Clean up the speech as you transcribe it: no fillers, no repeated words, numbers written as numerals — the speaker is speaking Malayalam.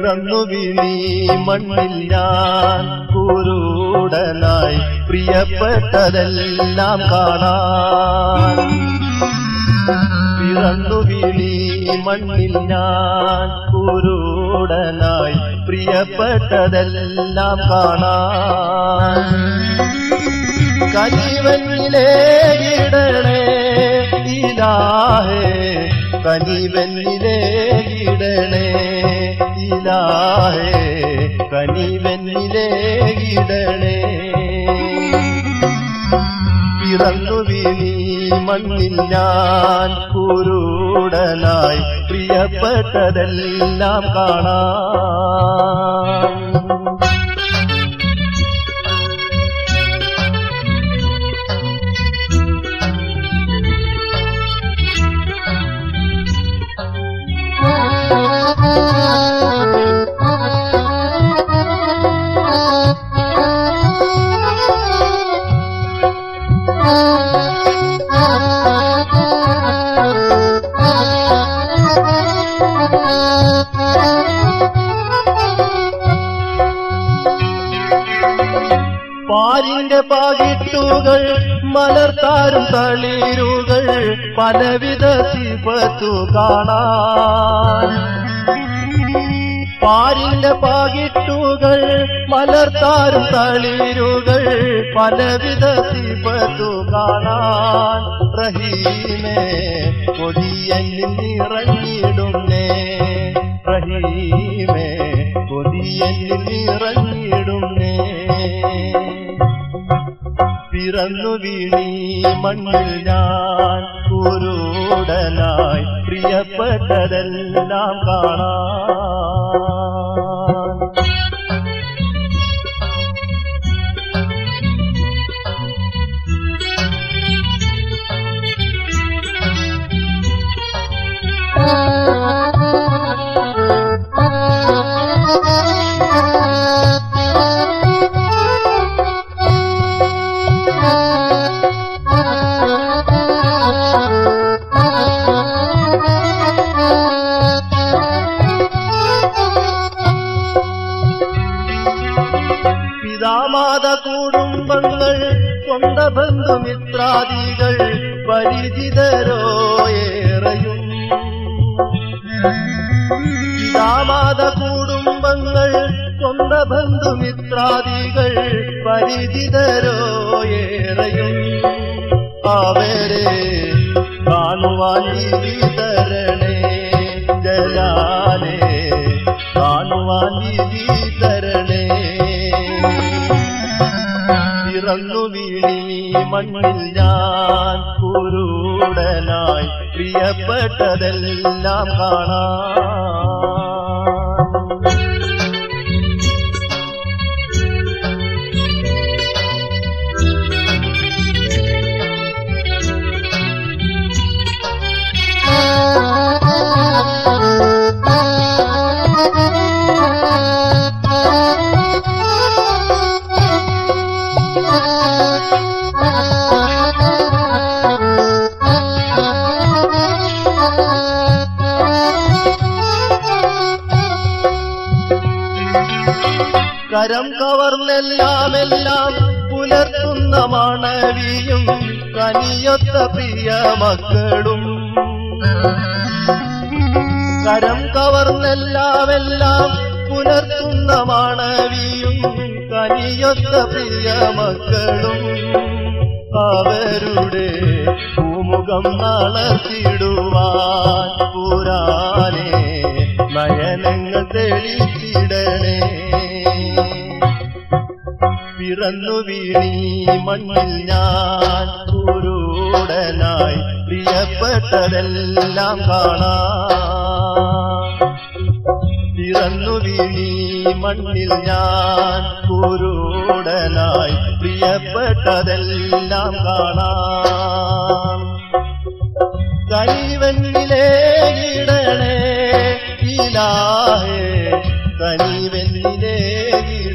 പിറന്നു വീണീ മണ്ണിൽ ഞാൻ കുരുടനായി പ്രിയപ്പെട്ടതെല്ലാം കാണാൻ. പിറന്നു വീണീ മണ്ണിൽ ഞാൻ കുരുടനായി പ്രിയപ്പെട്ടതെല്ലാം കാണാൻ. കനിവെന്നിലേകിടണേ ഇലാഹേ, കനിവെന്നിലേകിടണേ ഇലാഹേ, കനിവെന്നിലേകിടണേ. പിറന്നു വീണീ മണ്ണിൽ ഞാൻ കുരുടനായി പ്രിയപ്പെട്ടതെല്ലാം കാണാൻ. പാരിന്റെ പാകിട്ടുകൾ മലർത്താരും തളിരുകൾ പലവിധ സിഫത്തു കാണാൻ. പാരിന്റെ പാകിട്ടുകൾ മലർത്താരും തളിരുകൾ പലവിധ സിഫത്തു കാണാൻ. റഹീമേ കൊതിയനിൽ നിറഞ്ഞിടുന്നേ, റഹീമേ കൊതിയനിൽ നിറഞ്ഞിടുന്നേ. പിറന്നു വീണീ മണ്ണിൽ ഞാൻ കുരുടനായി പ്രിയപ്പെട്ടതെല്ലാം കാണാൻ. പിതാമാത കുടുംബങ്ങൾ സ്വന്ത ബന്ധുമിത്രാദികൾ പരിചിതരോ ഏറെയും. പിതാമാത കുടുംബങ്ങൾ സ്വന്ത ബന്ധുമിത്രാദികൾ പരിചിതരോ ഏറെയും. അവരെ കാണുവാൻ വിതരണേ ജലാലേ, കാണുവാൻ വിതരണേ. പിറന്നു വീണീ മണ്ണിൽ ഞാൻ കുരുടനായി പ്രിയപ്പെട്ടതെല്ലാം കാണാൻ. കരം കവർന്നെല്ലാം പുലർത്തുന്ന മണവിയും കനിയൊത്ത പ്രിയ മക്കളും. കരം കവർന്നെല്ലാം പുലർത്തുന്ന മണവിയും കനിയൊത്ത പ്രിയ മക്കളും. അവരുടെ ഭൂമുഖം നളച്ചിടുവാൻ പുരാനെ നയനങ്ങൾ തെളിച്ചിടണേ. പിറന്നു വീണീ മണ്ണിൽ ഞാൻ കുരുടനായി പ്രിയപ്പെട്ടതെല്ലാം കാണാൻ. പിറന്നു വീണീ മണ്ണിൽ ഞാൻ കുരുടനായി പ്രിയപ്പെട്ടതെല്ലാം കാണാൻ. കനിവെന്നിലേകിടണേ ഇലാഹേ, കനിവെന്നിലേകിടണേ